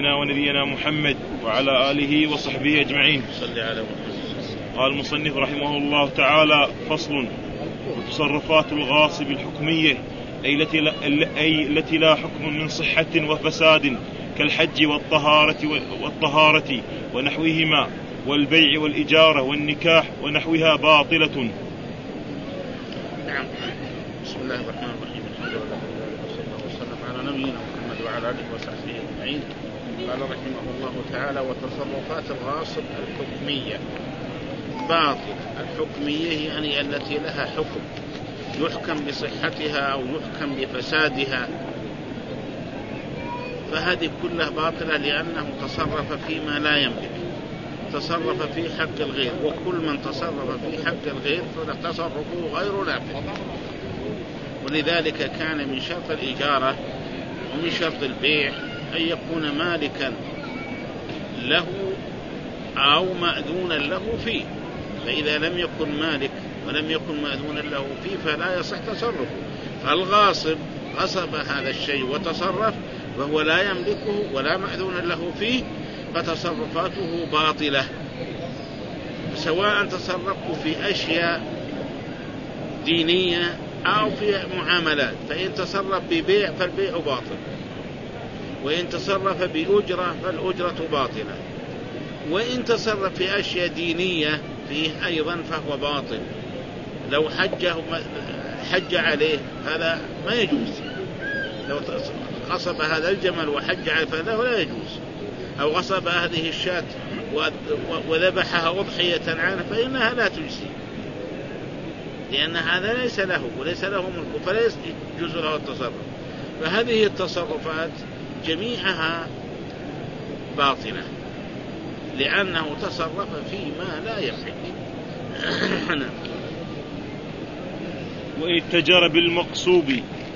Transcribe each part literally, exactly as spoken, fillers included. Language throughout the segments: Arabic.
سيدنا ونبينا محمد وعلى آله وصحبه أجمعين. صلى على محمد. قال المصنف رحمه الله تعالى: فصل: وتصرفات الغاصب الحكمية أي التي لا, أي التي لا حكم من صحة وفساد كالحج والطهارة والطهارة ونحوهما والبيع والإجارة والنكاح ونحوها باطلة. نعم. بسم الله الرحمن الرحيم. الحمد لله صلى الله وسلم على نبينا محمد وعلى آله وصحبه أجمعين. قال رحمه الله تعالى: وتصرفات الغاصب الحكمية باطل. الحكمية يعني التي لها حكم يحكم بصحتها أو يحكم بفسادها، فهذه كلها باطلة لأنه تصرف فيما لا يملك، تصرف في حق الغير، وكل من تصرف في حق الغير فتصرفه غير نافع. ولذلك كان من شرط الإجارة ومن شرط البيع أن يكون مالكا له أو مأذونا له فيه، فإذا لم يكن مالك ولم يكن مأذونا له فيه فلا يصح تصرفه. فالغاصب غصب هذا الشيء وتصرف وهو لا يملكه ولا مأذونا له فيه، فتصرفاته باطلة، سواء تصرفوا في أشياء دينية أو في معاملات. فإن تصرف ببيع فالبيع باطل، وإن تصرف بأجرة فالأجرة باطلة، وإن تصرف في أشياء دينية فيه أيضا فهو باطل. لو حجه حج عليه هذا ما يجوز، لو غصب هذا الجمل وحج عليه فهذا لا يجوز، أو غصب هذه الشاة وذبحها أضحية عنه فإنها لا تجزي، لأن هذا ليس له وليس له ملك فلا يجوز له التصرف. فهذه التصرفات جميعها باطلة لأنه تصرف فيما لا يملك. وإن اتجر بالمقصوب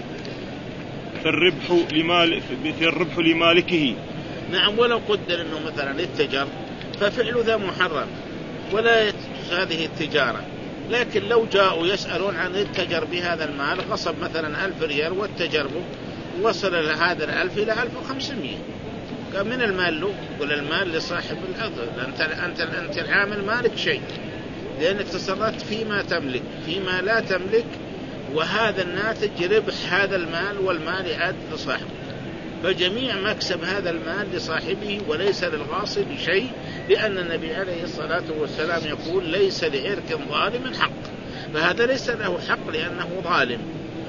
فالربح لمال فالربح لمالكه. نعم. ولو قدر أنه مثلا اتجر ففعل ذا محرم ولا يجوز هذه التجارة، لكن لو جاءوا يسألون عن اتجر بهذا المال، غصب مثلا ألف ريال واتجر به وصل هذا الألف إلى ألف وخمسمائة، كان من المال له، يقول المال لصاحب الأرض، أنت أنت أنت العامل مالك شيء، لأنك تصرفت فيما تملك فيما لا تملك، وهذا الناتج ربح هذا المال والمال يعاد لصاحبه، فجميع مكسب هذا المال لصاحبه وليس للغاصب شيء، لأن النبي عليه الصلاة والسلام يقول: ليس لعرق ظالم حق، فهذا ليس له حق لأنه ظالم.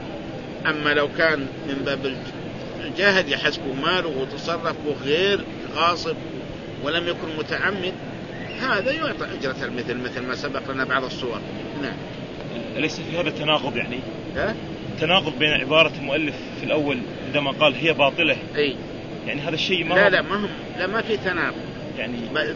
أما لو كان من باب الجاهد يحسب ماله وتصرف غير غاصب ولم يكن متعمد، هذا يعطى أجرة المثل مثل ما سبق لنا بعض الصور. نعم. أليس في هذا تناقض يعني؟ ها؟ تناقض بين عبارة المؤلف في الأول عندما قال هي باطلة، أي يعني هذا الشيء ما لا لا ما هم لا ما في تناقض، يعني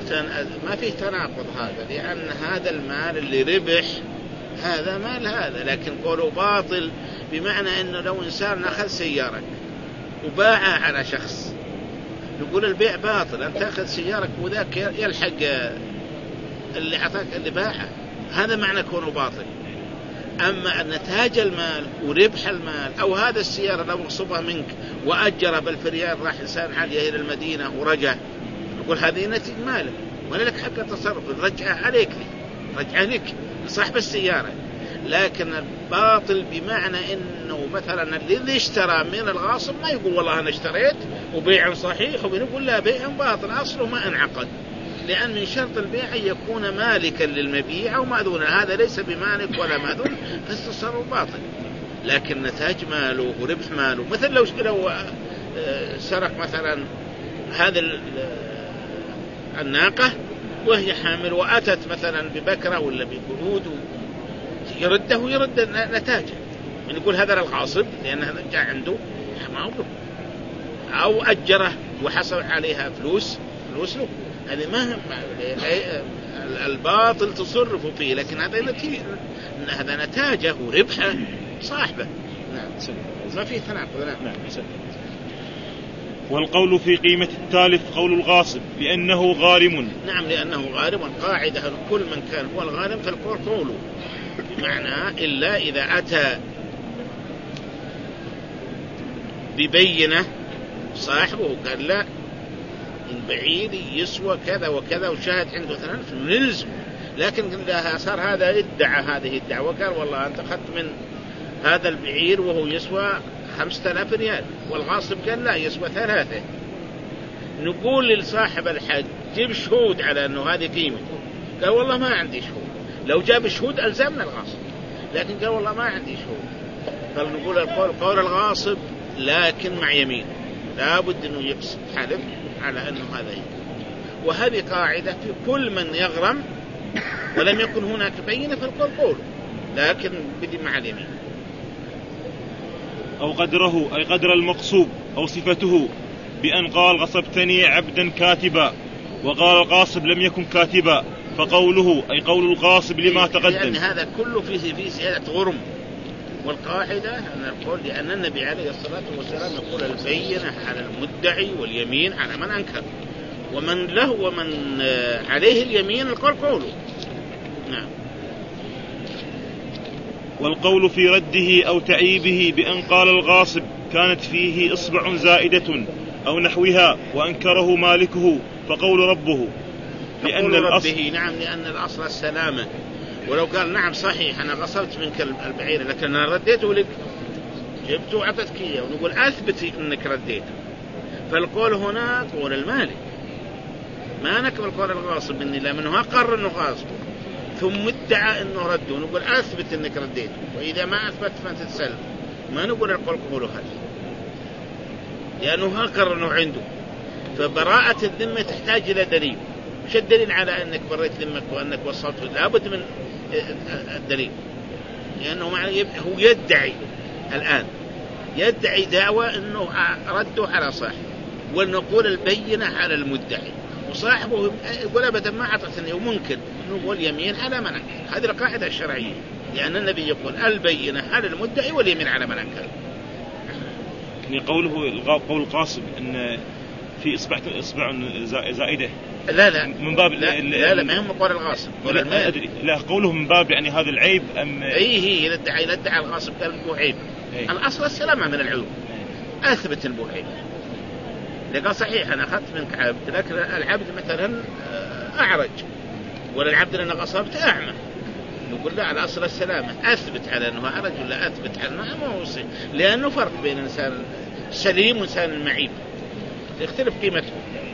ما في تناقض هذا، لأن هذا المال اللي ربح هذا مال هذا، لكن قولوا باطل بمعنى أنه لو إنسان أخذ سيارة وباعها على شخص يقول البيع باطل، أن تأخذ سيارك وذاك يلحق اللي عطاك اللي باعها، هذا معنى كونه باطل. أما أن نتاج المال وربح المال، أو هذا السيارة لو غصبها منك وأجر بالفريال راح إنسان عالية إلى المدينة ورجع، يقول هذه نتيجة مالك ولا لك حق التصرف، رجعها عليك لي رجع لك صاحب السيارة. لكن الباطل بمعنى أنه مثلا الذي اشترى من الغاصب ما يقول والله أنا اشتريت وبيع صحيح، وبنقول لا بيع باطل أصله ما انعقد، لأن من شرط البيع أن يكون مالكا للمبيع أو مأذونا، هذا ليس بمالك ولا مأذون فالتصرف باطل. لكن نتاج ماله وربح ماله، مثل لو لو سرق مثلا هذا الناقة وهي حامل وأتت مثلا ببكرة ولا بقعود يرده ويرد نتاجه، من يقول هذا الغاصب لأنه جاء عنده ما هو، أو أجره وحصل عليها فلوس فلوس له، هذه ما الباطل تصرف فيه، لكن هذا نتيجة هذا نتاجه وربحه صاحبه. نعم. ما فيه تناقض. نعم. والقول في قيمة التالف قول الغاصب لأنه غارم. نعم، لأنه غارم. القاعدة كل من كان هو الغارم فالقول قوله، بمعنى إلا إذا أتى ببينة صاحبه قال لا بعيري يسوى كذا وكذا وشاهد عنده ثلاث نلزم. لكن صار هذا ادعى هذه الدعوة، قال والله أنت أخذت من هذا البعير وهو يسوى خمسة آلاف ريال، والغاصب قال لا يسوى ثلاثة. نقول لصاحب الحج جيب شهود على أنه هذه قيمته، قال والله ما عندي شهود. لو جاب شهود ألزمنا الغاصب، لكن قال والله ما عندي شهود. فنقول القول قول الغاصب لكن مع يمين، لابد أنه يقصد حلف على أنه هذا يمين. وهذه قاعدة في كل من يغرم ولم يكن هناك بينة في القول قوله، لكن بدي مع اليمين. أو قدره أي قدر المقصوب أو صفته، بأن قال غصبتني عبدا كاتبا، وقال الغاصب لم يكن كاتبا، فقوله أي قول الغاصب لما تقدم. يعني هذا كله في في زيادة غرم. والقاعدة أن القول لأن النبي عليه الصلاة والسلام يقول البينة على المدعي واليمين على من أنكر، ومن له ومن عليه اليمين القول قوله. نعم. والقول في رده أو تعييبه بأن قال الغاصب كانت فيه إصبع زائدة أو نحوها وأنكره مالكه، فقول ربه لأن الأصل نعم، لأن الأصل السلامة. ولو قال نعم صحيح أنا غصبت منك البعير لكن أنا رديته لك، جبته وعطتك إياه، ونقول أثبت أنك رديته. فالقول هنا قول المالك، ما نقبل قول الغاصب إني لا منه أقر أنه غاصب ثم ادعى أنه رده، ونقول أثبت أنك رديته، وإذا ما أثبت فأنت تسلم. ما نقول القول قوله هذا لأنه أقر أنه عنده. فبراءة الذمة تحتاج إلى دليل. مش الدليل على أنك بريت ذمك وأنك وصلته، لابد من الدليل، لأنه هو يدعي الآن يدعي دعوة أنه رده على صاحبه، ونقول البينة على المدعي، وصاحبه يقول أبدا ما عطتني، وممكن نقول يمين على من أنكر. هذه القاعدة الشرعية، لأن النبي يقول البينة على المدعي واليمين على من أنكر. يعني قوله قول القاصب أن في إصبع إصبع زائدة، لا لا من باب لا لا, لا ما هم قول الغاصب قول لا أدري، لا قوله من باب يعني هذا العيب أم أي هي يدعي يدعي الغاصب قال بو عيب. أي. الأصل السلامة من العيوب، أثبت البو عيب. قال صحيح أنا أخذت منك عبد، لكن العبد مثلا أعرج، ولا العبد اللي أنا غصبت أعمى، نقول لا على أصل السلامة أثبت على أنه أعرج ولا أثبت على أنه ما هو صحيح، لأنه فرق بين إنسان سليم وإنسان معيب، يختلف قيمته.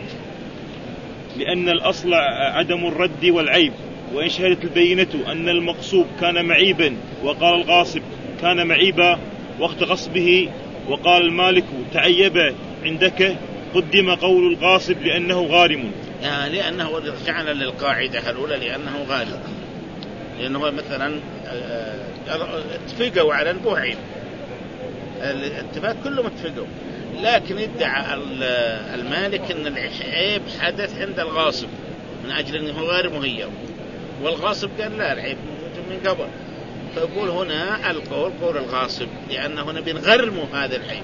لأن الأصل عدم الرد والعيب، وإن شهدت البينة أن المقصوب كان معيبا وقال الغاصب كان معيبا وقت غصبه، وقال المالك تعيب عندك، قدم قول الغاصب لأنه غارم. يعني لأنه رجعنا للقاعدة الأولى لأنه غارم، لأنه مثلا اتفقوا على البو عيب، الاتفاق كلهم اتفقوا، لكن ادعى المالك أن العيب حدث عند الغاصب من أجل أنه غير مهيئ، والغاصب قال لا العيب من قبل. فيقول هنا القول قول الغاصب، لأنه هنا بنغرمه هذا العيب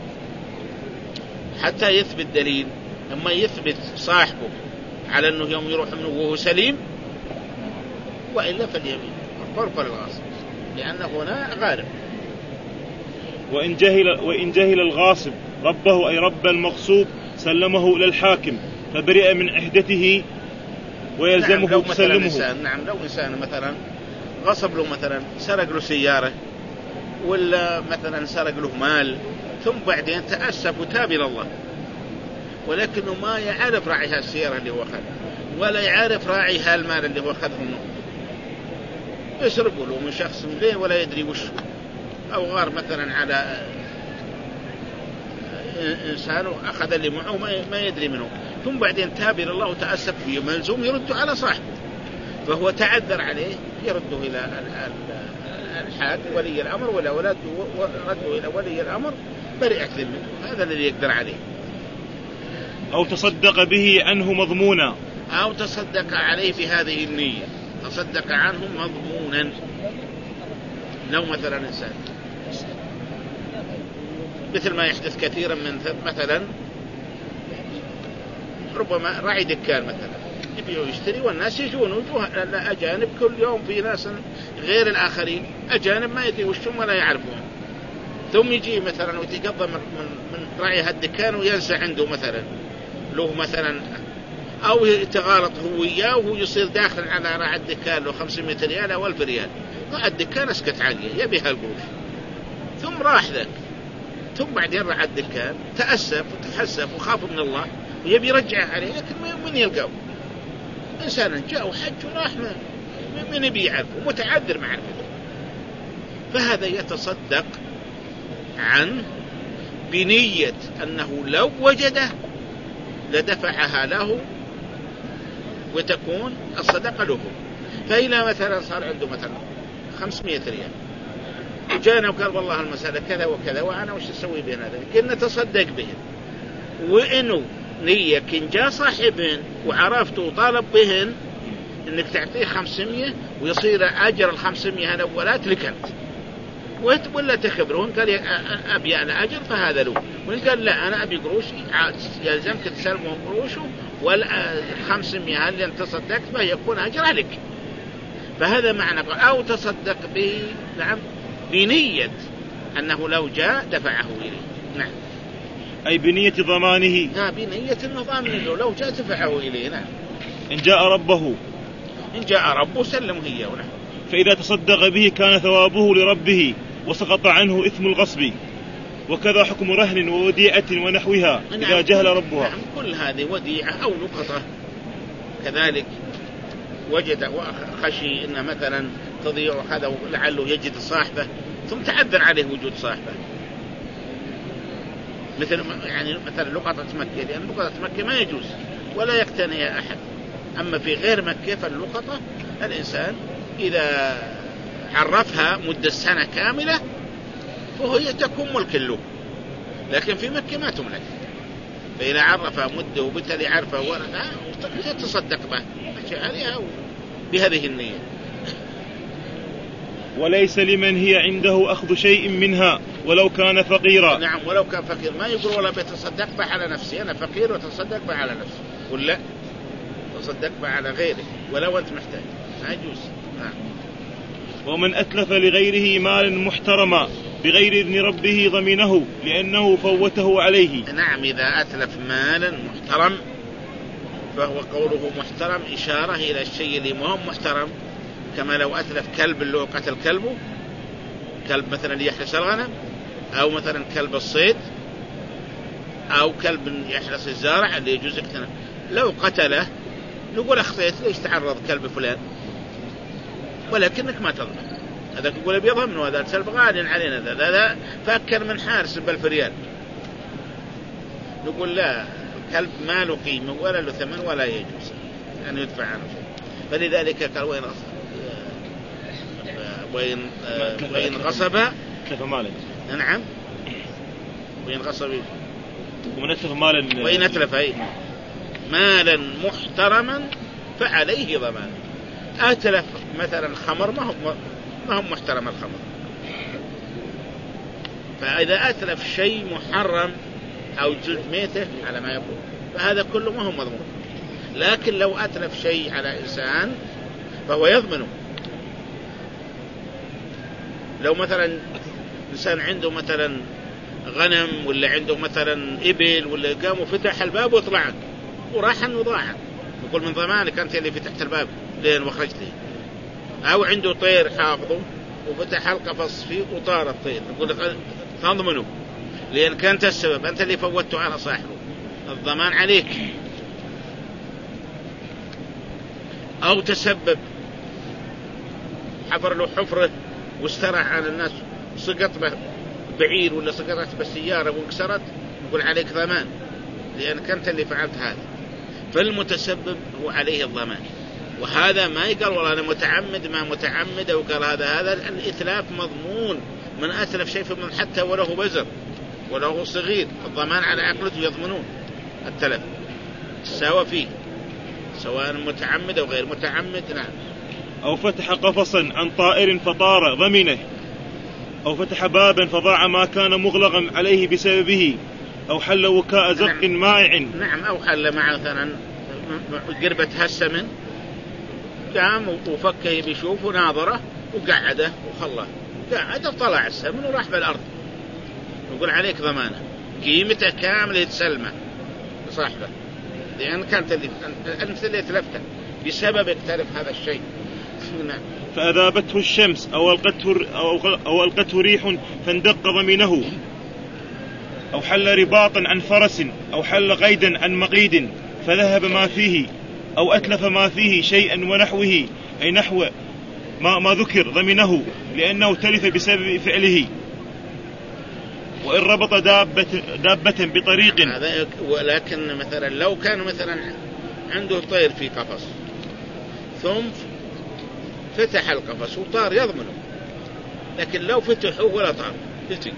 حتى يثبت دليل. أما يثبت صاحبه على أنه يوم يروح منه وهو سليم، وإلا فاليمين قول قول الغاصب، لأنه هنا غارم. وإن جهل, وإن جهل الغاصب ربه أي رب المغصوب سلمه إلى الحاكم فبرئ من عهدته ويلزمه نعم تسلمه. إنسان نعم لو إنسان مثلا غصب له، مثلا سرق له سيارة، ولا مثلا سرق له مال، ثم بعدين تأسف وتاب إلى الله، ولكنه ما يعرف راعي السيارة اللي هو أخذ، ولا يعرف راعي المال اللي هو أخذه منه، يسرقوا له من شخص ليه ولا يدري وش، أو غار مثلا على إنسان أخذ اللي معه ما يدري منه، ثم بعدين تاب إلى الله وتأسف فيه، ملزوم يرده على صاحبه، فهو تعذر عليه يرده إلى الحاكم ولي الأمر، ولا ولده رده إلى ولي الأمر برئت ذمته، هذا الذي يقدر عليه. أو تصدق به عنه مضمونا، أو تصدق عليه في هذه النية، تصدق عنه مضمونا. لو مثلا إنسان مثل ما يحدث كثيرا من مثلا ربما راعي دكان مثلا يبيع ويشتري، والناس يجون وجوه أجانب كل يوم، في ناس غير الآخرين أجانب ما يدري وشهم ولا يعرفون، ثم يجي مثلا ويتقضى من, من راعي هالدكان وينسى عنده مثلا، له مثلا، أو يتغالط هو وياه وهو يصير داخل على راعي الدكان له خمسمائة ريال أو ألف ريال، راعي الدكان اسكت عليه يبي هالقروش، ثم راح ذاك، ثم بعدين راعي الدكان تأسف وتحسف وخاف من الله ويبي يرجع عليه، لكن من يلقاه إنسان جاء وحج وراح من يبي يعرفه ومتعذر معرفته، فهذا يتصدق عنه بنية أنه لو وجده لدفعها له وتكون الصدقة له. فإلى مثلا صار عنده مثلا خمسمائة ريال وجانا وقال والله المسألة كذا وكذا وأنا وش أسوي بين هذا، كنا تصدق بهن، وإنه نية كن جاء صاحبهن وعرفته وطالب بهن إنك تعطيه خمسمائة ويصير أجر الخمسمائة الأولات لك أنت، ولا تخبرون قال أبي أنا أجر فهذا له، وإن قال لا أنا أبي قروشي يلزمك تسلمهم قروشه والخمسمائة اللي أنت تصدقت به يكون أجر عليك. فهذا معنى أو تصدق به نعم بنية أنه لو جاء دفعه إليه. نعم أي بنية ضمانه. نعم بنية النظام له لو جاء دفعه إليه. نعم إن جاء ربه إن جاء ربه سلمه إياه. نعم فإذا تصدق به كان ثوابه لربه وسقط عنه إثم الغصب، وكذا حكم رهن ووديعة ونحوها إذا جهل ربها. نعم كل هذه وديعة أو لقطة كذلك وجد وخشي إن مثلا تضيع هذا لعله يجد صاحبه ثم تعذر عليه وجود صاحبه، مثل يعني مثلا لقطة مكة، لأن لقطة مكة ما يجوز ولا يقتنيها أحد، أما في غير مكة فاللقطة الإنسان إذا عرفها مدة سنة كاملة فهي تكون ملك له، لكن في مكة ما تملك، فإذا عرفها مدة وبالتالي عرفها ورثها يتصدق به عليها بهذه النية. وليس لمن هي عنده أخذ شيء منها ولو كان فقيرا. نعم ولو كان فقير ما يقول ولا بيتصدق به على نفسي، أنا فقير وتصدق به على نفسي، ولا تصدق به على غيرك ولو أنت محتاج، ما يجوز. نعم. ومن أتلف لغيره مالا محترما بغير إذن ربه ضمنه لأنه فوته عليه. نعم إذا أتلف مالا محترم فهو قوله محترم إشارة إلى الشيء اللي ما هو محترم، كما لو أتلف كلب اللي قتل كلبه، كلب مثلا يحرس الغنم، أو مثلا كلب الصيد، أو كلب يحرس الزارع اللي يجوز اقتناء، لو قتله نقول أخطيت ليش تعرض كلب فلان، ولكنك ما تضمن، هذا يقول بيضمن وهذا الكلب غالي علينا، هذا فأكر من حارس بألف ريال، نقول لا كلب ما له قيمة ولا له ثمن ولا يجوز أن يدفع عنه شيء. فلذلك قال وين وين وين غصب تلف مالا. نعم وين غصب ومن أتلف مالا وين أتلف أي مالا محترما فعليه ضمان. أتلف مثلا خمر ما هو ما هو محترم الخمر، فإذا أتلف شيء محرم أو جلد ميته على ما يقول فهذا كله ما هو مضمون، لكن لو أتلف شيء على إنسان فهو يضمنه. لو مثلا إنسان عنده مثلا غنم ولا عنده مثلا إبل ولا قام وفتح الباب وطلعت وراح وضاعت، يقول من ضمانك أنت اللي فتحت الباب لين وخرجت لي. أو عنده طير حافظه وفتح القفص فيه وطار الطير، يقول تضمنه لأن كانت السبب، أنت اللي فوتته على صاحبه، الضمان عليك. أو تسبب حفر له حفرة واسترح على الناس سقط بعير ولا سقطت بالسيارة وانكسرت، يقول عليك ضمان لأنك أنت اللي فعلت هذا، فالمتسبب هو عليه الضمان. وهذا ما يقال والله أنا متعمد ما متعمد، أو قال هذا هذا الإتلاف مضمون، من أتلف شيء من حتى وله بزر وله صغير الضمان على عقلته يضمنون التلف سواء فيه سواء متعمد أو غير متعمد. نعم. أو فتح قفصا عن طائر فطار ضمنه، أو فتح بابا فضاع ما كان مغلقا عليه بسببه، أو حل وكاء زق نعم. مائع. نعم. أو حل مع مثلا قربة هالسمن قام وفكه بيشوف وناظره وقعده وخلاه، قعده طلع السمن وراح بالأرض، يقول عليك ضمانه قيمته كاملة تسلمه لصاحبه لأن كانت الأمثلة اللي تلفتها بسبب تلف هذا الشيء. فأذابته الشمس أو ألقته, أو ألقته ريح فاندق ضمنه، أو حل رباطا عن فرس، أو حل قيدا عن مقيد فذهب ما فيه، أو أتلف ما فيه شيئا ونحوه، أي نحو ما, ما ذكر ضمنه لأنه تلف بسبب فعله. وإن ربط دابة, دابة بطريق، ولكن مثلا لو كان مثلا عنده طير في قفص ثم فتح القفص وطار يضمنه، لكن لو فتحه ولا طار فتح،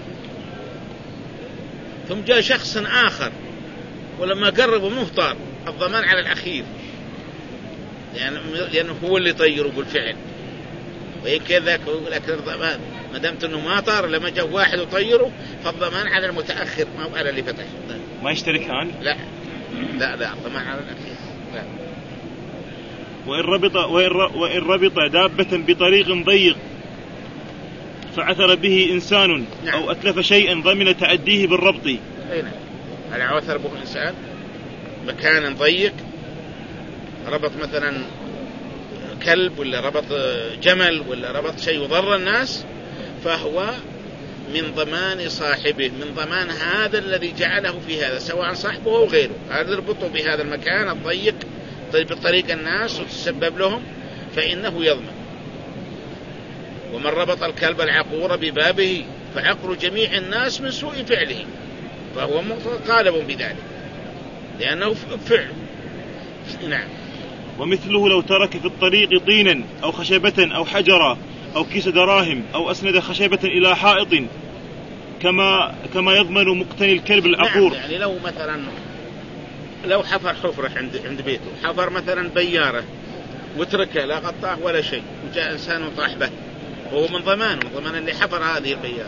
ثم جاء شخص آخر ولما قربوا منه طار، الضمان على الأخير يعني لأنه هو اللي طيره بالفعل، وهكذا. لكن الضمان ما دامت انه ما طار لما جاء واحد وطيره فالضمان على المتأخر ما على اللي فتح. ما يشتركان؟ لا لا لا الضمان على الأخير. لا. وإن ربط, وإن ربط دابة بطريق ضيق فعثر به إنسان، نعم. أو أتلف شيئا ضمن تعديه بالربط. أين هل عثر به إنسان مكان ضيق، ربط مثلا كلب ولا ربط جمل ولا ربط شيء يضر الناس، فهو من ضمان صاحبه، من ضمان هذا الذي جعله في هذا، سواء صاحبه أو غيره. هذا يربطه بهذا المكان الضيق بطريق الناس وتسبب لهم فإنه يضمن. ومن ربط الكلب العقور ببابه فعقر جميع الناس من سوء فعله، فهو مطالب بذلك لأنه فعل. نعم. ومثله لو ترك في الطريق طينا أو خشبة أو حجرا أو كيس دراهم أو أسند خشبة إلى حائط كما كما يضمن مقتني الكلب العقور. نعم. يعني لو مثلا لو حفر حفرة عند عند بيته، حفر مثلا بيارة وتركها لا غطاه ولا شيء، وجاء إنسان وطاح به، وهو من ضمانه، من ضمان اللي حفر هذه البيارة.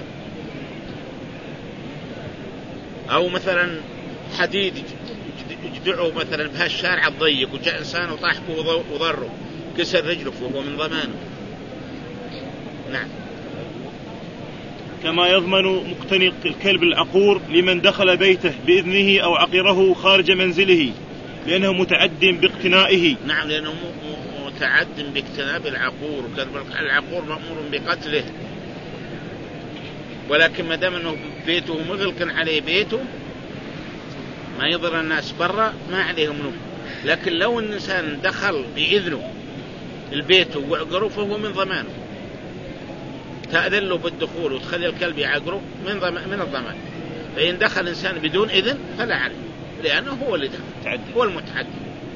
أو مثلا حديد يجدعه مثلا بهالشارع الضيق وجاء إنسان وطاح به وضره كسر رجله، فهو من ضمانه. نعم. كما يضمن مقتني الكلب العقور لمن دخل بيته بإذنه أو عقره خارج منزله لأنه متعد باقتنائه. نعم، لأنه متعد باقتناء العقور، العقور مأمور بقتله، ولكن ما دام أنه بيته مغلق عليه بيته ما يضر الناس برا ما عليهم منه. لكن لو الإنسان دخل بإذنه البيت وعقره فهو من ضمانه، تأذن له بالدخول وتخلي الكلب يعقره من ضمان من الضمان. فإن دخل إنسان بدون إذن فلا عليه، لأنه هو اللي دخل، هو المتعدي.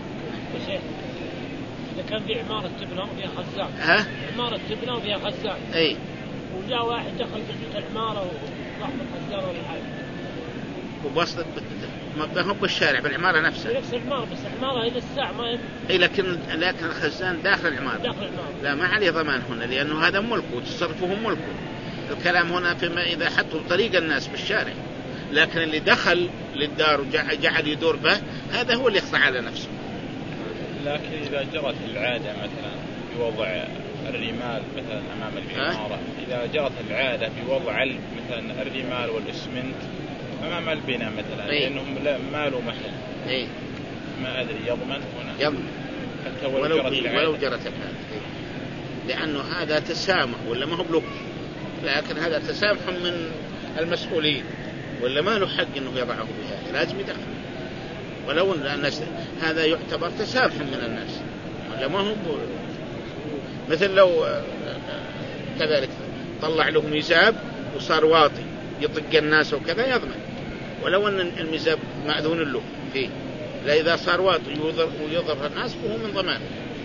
إذا كان في عمارة تبنى وفيها خزان، ها؟ عمارة تبنى وفيها خزان، أي، وجاء واحد دخل بجوة العمارة وراح بالخزان ولا حاجة، وبسط ما هو بالشارع بالعمارة نفسها، نفس العمارة، بس العمارة إلى الساعة ما يم... أي، لكن لكن الخزان داخل العمارة، داخل العمارة لا ما عليه ضمان هنا، لأنه هذا ملكه وتصرفه ملكه. الكلام هنا فيما إذا حطوا طريق الناس بالشارع، لكن اللي دخل للدار وجعل يدور به هذا هو اللي يخضع على نفسه. لكن إذا جرت العادة مثلا بوضع الرمال مثلا أمام العمارة، إذا جرت العادة بوضع مثلا الرمال والإسمنت أمام البناء مثلا، أي. لأنهم ما له محل، أي. ما أدري يضمن هنا يضمن حتى ولو, ولو جرت العادة، ولو جرت العادة، لأنه هذا تسامح ولا ما هو بلوك، لكن هذا تسامح من المسؤولين، ولا ما له حق إنه يضعه بهذا، لازم يدخل. ولو أن الناس هذا يعتبر تسامح من الناس، ولا ما هم مثل لو كذلك طلع له ميزاب وصار واطي يطق الناس وكذا يضمن، ولو أن الميزاب مأذون له فيه، لا إذا صار واطي ويضر الناس فهو من ضمان.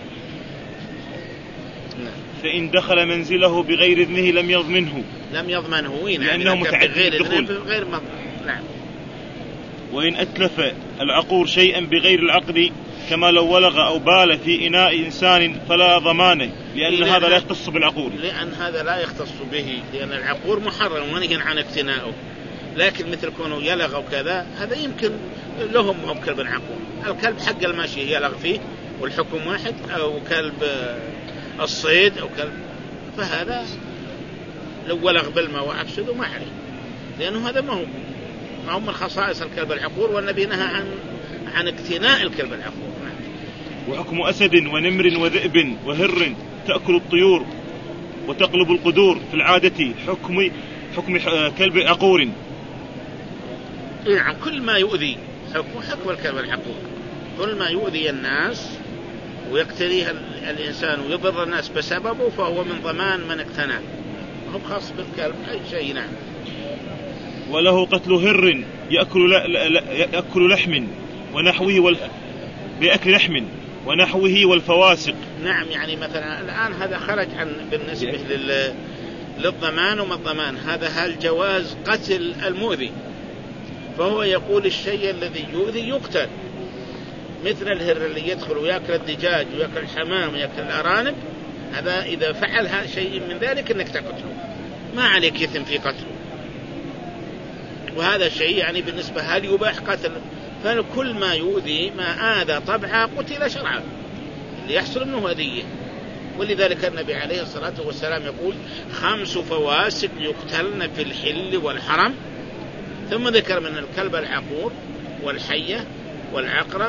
فإن دخل منزله بغير إذنه لم يضمنه، لم يضمنه وين لأنه متعدي الدخول غير مضمن. نعم. وإن أتلف العقور شيئا بغير العقد كما لو ولغ أو بال في إناء إنسان فلا ضمانه، لأن إيه هذا لا يختص بالعقور، لأن هذا لا يختص به، لأن العقور محرم ونهي عن اقتناؤه. لكن مثل كونه يلغ أو كذا هذا يمكن لهم أو كلب عقور، الكلب حق الماشي يلغ فيه والحكم واحد، أو كلب الصيد أو كلب، فهذا لو ولغ بالماء وأفسده ما عليه، لأنه هذا ما هو ما هو من خصائص الكلب العقور، والنبي نهى عن عن اقتناء الكلب العقور. وحكم أسد ونمر وذئب وهر تأكل الطيور وتقلب القدور في العادة حكم حكم كلب عقور. نعم كل ما يؤذي حكم حكم الكلب العقور، كل ما يؤذي الناس ويقتريه الإنسان ويضر الناس بسببه فهو من ضمان من اقتناه، هو خاص بالكلب أي شيء. نعم. وله قتل هر يأكل, يأكل لحم ونحوه وال... بأكل لحم ونحوه والفواسق. نعم يعني مثلا الآن هذا خرج عن بالنسبة لل... للضمان وما الضمان، هذا هل جواز قتل المؤذي، فهو يقول الشيء الذي يؤذي يقتل، مثل الهر اللي يدخل ويأكل الدجاج ويأكل الحمام ويأكل الأرانب، هذا إذا فعل شيء من ذلك أنك تقتله، ما عليك إثم في قتله. وهذا الشيء يعني بالنسبة هل يباح قتل، فكل ما يؤذي ما آذى طبعا قتل شرعا اللي يحصل منه أذية. ولذلك النبي عليه الصلاة والسلام يقول خمس فواسق يقتلن في الحل والحرم، ثم ذكر من الكلب العقور والحية والعقرب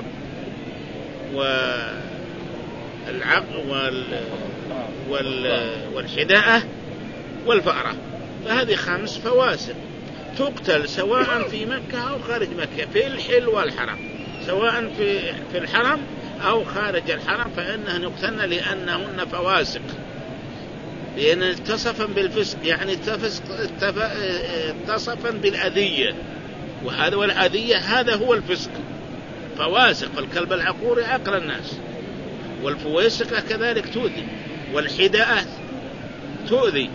والعق وال وال والحداءة والفأرة، فهذه خمس فواسق تقتل سواء في مكة أو خارج مكة في الحل والحرم، سواء في في الحرم أو خارج الحرم، فإنهن يقتلن لأنهن فواسق، لأن اتصفا بالفسق يعني اتصفا بالأذية، وهذا والأذية هذا هو الفسق. فواسق الكلب العقور عقل الناس، والفويسقة كذلك تؤذي، والحداءة تؤذي،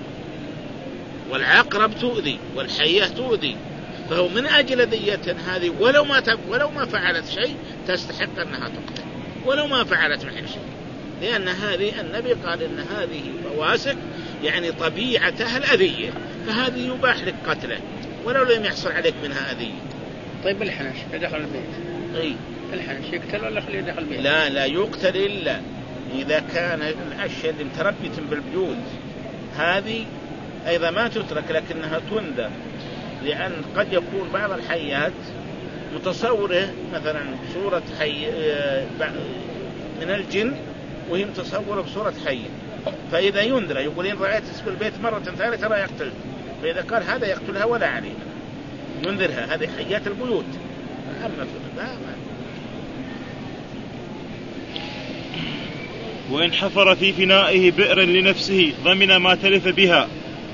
والعقرب تؤذي، والحية تؤذي، فهو من أجل ذية هذه ولو ما ولو ما فعلت شيء تستحق أنها تقتل، ولو ما فعلت معه شيء، لأن هذه النبي قال إن هذه فواسق يعني طبيعتها الأذية، فهذه يباح لك قتله ولو لم يحصل عليك منها أذية. طيب الحنش يدخل البيت؟ أي الحنش يقتل ولا خليه يدخل البيت؟ لا لا يقتل إلا إذا كان الأشياء اللي متربية بالبيوت هذه أيضا ما تترك لكنها تندى، لأن قد يكون بعض الحيات متصورة مثلا صورة حي من الجن وهي متصورة بصورة حي، فإذا ينذر يقول إن رأيت اسم البيت مرة ثالثة ترى يقتل، فإذا قال هذا يقتلها ولا عليه ينذرها، هذه حيات البيوت. أما لا ما. وإن حفر في فنائه بئرا لنفسه ضمن ما تلف بها،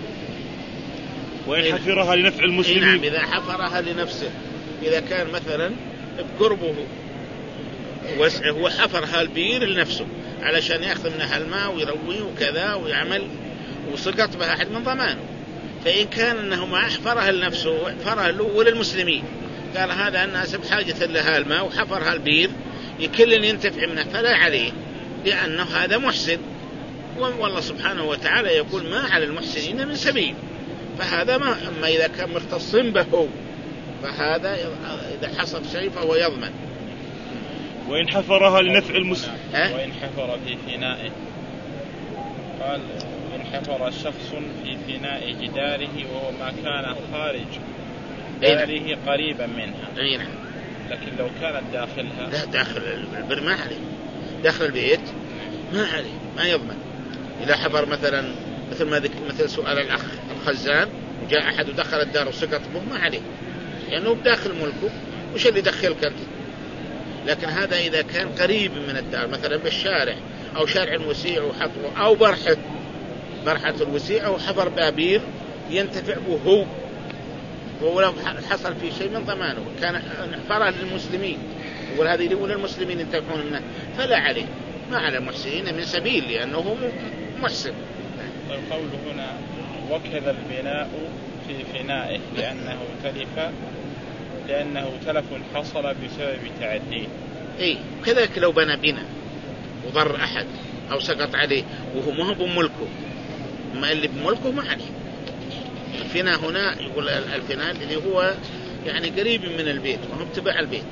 وإن حفرها لنفع المسلمين. نعم إذا حفرها لنفسه، إذا كان مثلا بقربه وسعه وحفرها البير لنفسه علشان يأخذ منها الماء ويرويه وكذا ويعمل وسقط بها أحد من ضمانه، فإن كان أنه ما حفرها لنفسه حفرها له وللمسلمين، قال هذا الناس بحاجة لها الماء وحفرها البير يكل ينتفع منه فلا عليه، لأنه هذا محسن، والله سبحانه وتعالى يقول ما على المحسنين من سبيل، فهذا ما. أما إذا كان مختص به فهذا إذا حصل شيء فهو يضمن. وإن حفرها لنفع المسلم. وإن حفر في فنائه، قال إن حفر شخص في فناء جداره وهو ما كان خارج داره قريبا منها، لكن لو كانت داخلها لا داخل البر ما عليه، داخل البيت ما عليه ما يضمن. إذا حفر مثلا مثل ما ذكر مثل سؤال الأخ الخزان وجاء أحد ودخل الدار وسقط به ما عليه، لأنه يعني بداخل ملكه وش اللي دخلك أنت. لكن هذا إذا كان قريب من الدار مثلا بالشارع أو شارع وسيع وحفره أو برحة برحة الوسيع أو حفر بابير ينتفع به هو، ولو حصل في شيء من ضمانه كان حفرها للمسلمين يقول هذه يقول المسلمين ينتفعون منه فلا عليه، ما على المحسنين من سبيل لأنه محسن. قوله هنا وكذا البناء في فنائه لأنه تلف لأنه تلف حصل بسبب تعديه. إيه كذلك لو بنى بنا وضر أحد أو سقط عليه وهو ما هو بملكه، ما اللي بملكه ما عليه. الفناء هنا يقول الفناء اللي هو يعني قريب من البيت وهم تبع البيت.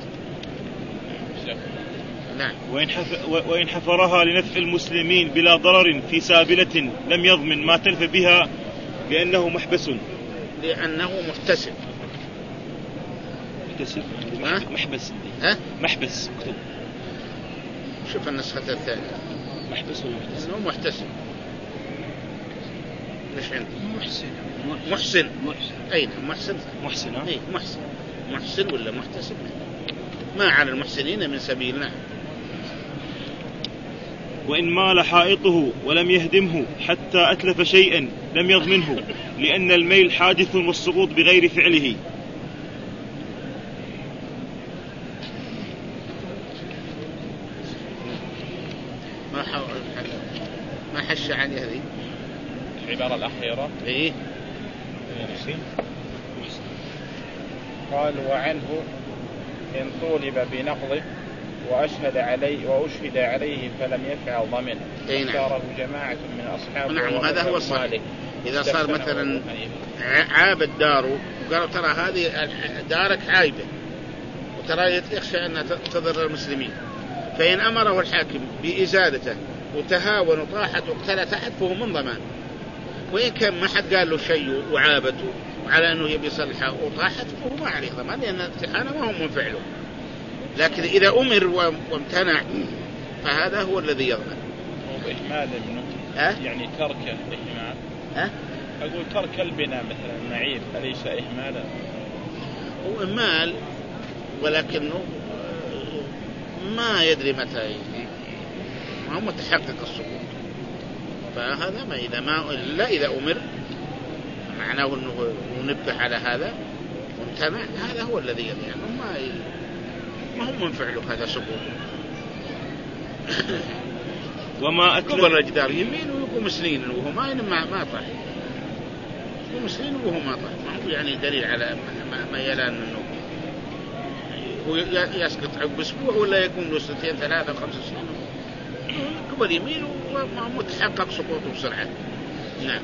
نعم. وإن, حف... وإن حفرها لنفع المسلمين بلا ضرر في سابلة لم يضمن ما تلف بها لأنه محبس، لأنه محتسب محتسب محبس ها محبس اكتب. شوف النسخة الثانية محبس ولا محتسب؟ إنه محتسب. مش عندي محسن محسن محسن أين محسن محسن ها إيه محسن محسن ولا محتسب؟ ما على المحسنين من سبيل. نعم. وإن مال حائطه ولم يهدمه حتى أتلف شيئا لم يضمنه، لأن الميل حادث والسقوط بغير فعله. ما حاول ما حش عن هذه العبارة الأخيرة. إيه قال وعنه إن طولب بنقضه وأشهد عليه وأشهد عليه فلم يفعل ضمن اختاره جماعة من أصحابه. نعم هذا هو الصحيح. إذا صار مثلا عابد داره وقالوا ترى هذه دارك عايبة وترى يخشى أن تضر المسلمين، فإن أمره الحاكم بإزالته وتهاون وطاحت واقتل تحت فهو من ضمان. وإن كان ما حد قال له شيء وعابته وعلى أنه يبي يصلحه وطاحت فهو ما عليه ضمان، لأن الامتحان ما هو من فعله. لكن إذا أمر وامتنع فهذا هو الذي يضمن. وإهمال منه أه؟ يعني تركه إهمال. أه؟ أقول ترك البناء مثلا معيب أليس إهمالا؟ هو إهمال ولكنه ما يدري متى ما هو متحقق السقوط، فهذا ما إذا ما لا إذا أمر معناه أنه ننبه على هذا وامتنع هذا هو الذي يدري يعني ما ما هو من فعله هذا سقوط. وما قبل الجدار يمين ويقوم مسلين وهو ما ما ما طاح، يقوم مسلين وهو ما طاح، ما هو يعني دليل على ما يلان انه هو يسقط عقب اسبوع ولا يكون له سنتين ثلاثة خمس سنين قبل يمين وما متحقق سقوطه بسرعة. نعم.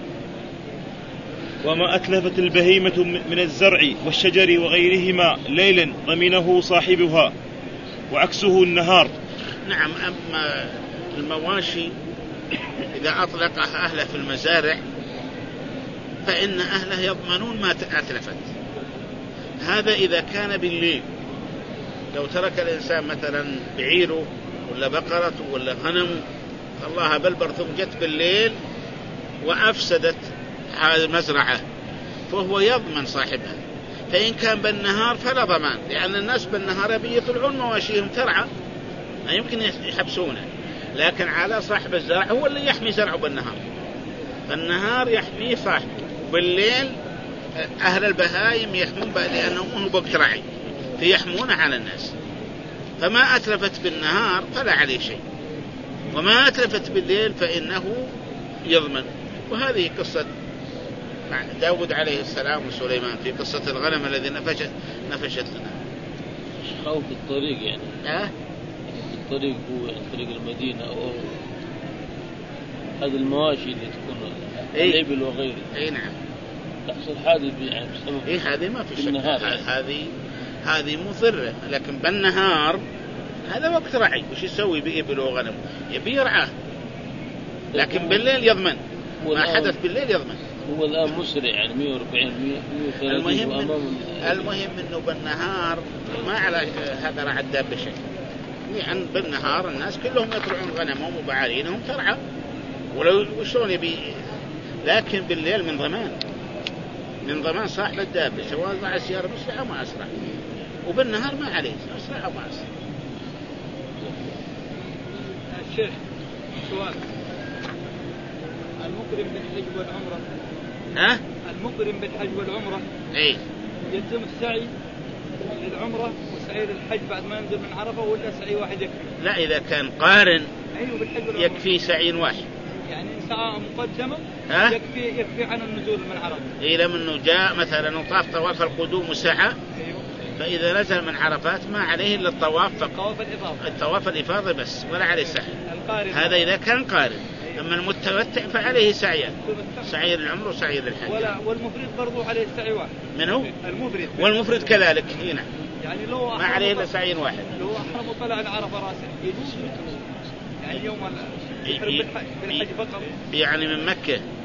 وما أتلفت البهيمة من الزرع والشجر وغيرهما ليلا ضمنه صاحبها وعكسه النهار. نعم. أما المواشي إذا أطلقها أهله في المزارع فإن أهله يضمنون ما أتلفت. هذا إذا كان بالليل، لو ترك الإنسان مثلا بعيره ولا بقرته ولا غنمه الله بالبر ثم جت بالليل وأفسدت هذه المزرعة فهو يضمن صاحبها. فإن كان بالنهار فلا ضمان، لأن الناس بالنهار يطلعون مواشيهم ترعى ما يمكن يحبسونه، لكن على صاحب الزرع هو اللي يحمي زرعه بالنهار. بالنهار يحميه صاحبه، بالليل أهل البهايم يحمون لأنهم هم بوقت رعي فيحمون على الناس. فما أتلفت بالنهار فلا عليه شيء، وما أتلفت بالليل فإنه يضمن. وهذه قصة داود عليه السلام وسليمان في قصة الغنم الذي نفشت نفشت لنا. خوف الطريق يعني أه؟ الطريق هو يعني طريق المدينة أو هذه المواشي اللي تكون الإبل وغيره. أي نعم. تحصل حادث يعني بسبب إيه هذه ما في شك. يعني. هذه هذه مضرة، لكن بالنهار هذا وقت رعي وش يسوي بإبل وغنم يبي يرعاه، لكن بالليل يضمن ما حدث بالليل يضمن. هو الآن مسرع يعني مئة وأربعين مئة وثلاثين. المهم المهم إنه بالنهار ما على هذا رعى الدابة شيء، يعني بالنهار الناس كلهم يطلعون غنمهم وبعارينهم ترعى ولو وشون يبي، لكن بالليل من ضمان من ضمان صاحب الدابة سواء مع السيارة مسرعة ما أسرع، وبالنهار ما عليه أسرع وما أسرع. الشيخ سؤال، المقرن بالحج والعمرة ها؟ المقرن بالحج والعمرة إيه يلزم السعي للعمرة وسعي للحج بعد ما ينزل من عرفة ولا سعي واحد يكفي؟ لا إذا كان قارن أيوه بالحج والعمرة يكفي سعي واحد، يعني ساعة مقدمة ها؟ يكفي يكفي عن النزول من عرفة. إذا منه جاء مثلا وطاف طواف القدوم وسعى أيوه. فإذا نزل من عرفات ما عليه إلا الطواف فقط، طواف الإفاضة الطواف الإفاضة بس ولا عليه سعي. القارن هذا إذا كان قارن. أما المتمتع فعليه سعيان، سعي للعمر وسعي للحج. ولا والمفرد برضو عليه سعي واحد. من هو؟ المفرد. والمفرد كذلك هنا يعني لو ما عليه إلا سعي واحد. لو أحرم وطلع العرفة راسه يجوز يعني يوم الحج بالحج فقط. يعني من مكة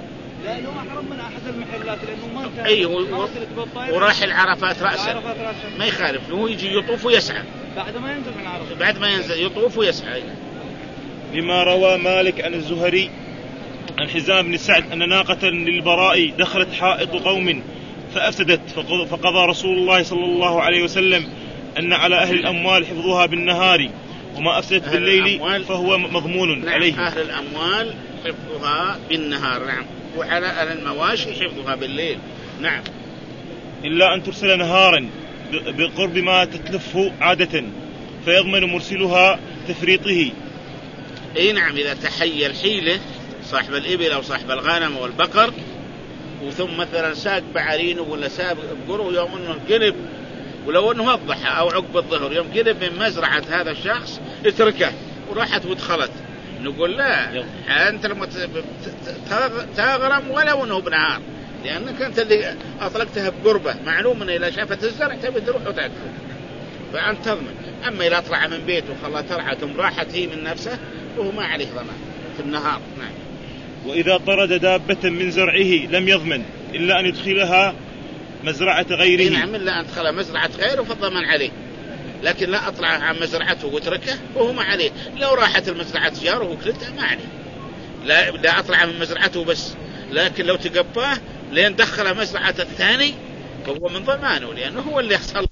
لا لو أحرم من أحد المحلات لأنه ما انتهى. أي و... وراح العرفات رأسا ما يخالف، هو يجي يطوف ويسعى بعد ما ينزل من عرفة، بعد ما ينزل يطوف ويسعى. لما روى مالك عن الزهري عن حزام بن سعد أن ناقة للبراء دخلت حائط قوم فأفسدت، فقضى رسول الله صلى الله عليه وسلم أن على أهل الأموال حفظها بالنهار وما أفسدت بالليل فهو مضمون نعم عليه. أهل الأموال حفظها بالنهار، نعم، وعلى أهل المواشي حفظها بالليل، نعم، إلا أن ترسل نهارا بقرب ما تتلفه عادة فيضمن مرسلها تفريطه. اي نعم، اذا تحيل حيله صاحب الابل او صاحب الغنم والبقر وثم مثلا ساق بعرينه ولا ساق بقره يوم انه قلب، ولو انه الضحى او عقب الظهر يوم قلب من مزرعة هذا الشخص اتركه وراحت ودخلت، نقول لا انت لما تغرم ولو انه بنهار، لانك انت اللي اطلقتها بقربه، معلوم انه اذا شافت الزرع تبي تروح وتاكل فأنت تضمن. أما إذا طلع من بيته وخلى ترعى ثم راحت هي من نفسه وهو ما عليه ضمان في النهار. نعم. وإذا طرد دابة من زرعه لم يضمن إلا أن يدخلها مزرعة غيره. نعم، إلا أن يدخلها مزرعة غيره فالضمان عليه، لكن لا أطلع عن مزرعته وتركه وهو ما عليه. لو راحت المزرعة جاره وكلتها ما عليه، لا لا أطلع من مزرعته بس، لكن لو تقباه لين دخل مزرعة الثاني فهو من ضمانه، لأنه هو اللي يحصل